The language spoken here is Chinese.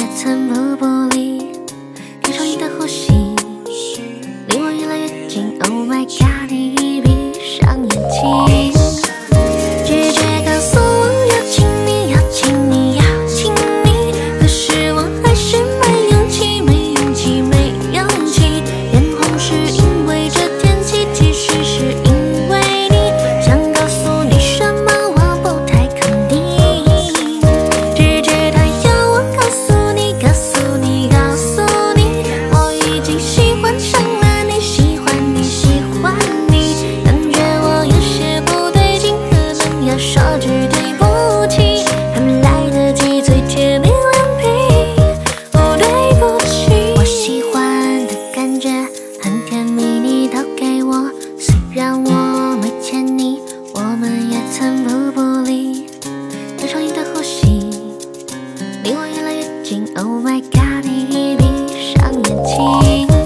寸步不离，感受你的呼吸，离我越来越近。Oh my god， 你闭上眼睛，直觉告诉我要亲你，要亲你，要亲你，可是我还是没勇气，没勇气，没勇气。眼红是因为这天气，其实是因为你，想告诉你什么我不太肯定。直觉它要我告诉你，告诉你，告诉你，我已经喜欢上了你，喜欢你，喜欢你。感觉我有些不对劲，可能要说句对不起，还没来得及嘴贴你脸皮。哦，对不起，我喜欢的感觉很甜蜜，你都给我。虽然我没牵你，我们也寸步不离，感受你的呼吸，离我越来越近。Oh my god， 你闭上眼睛。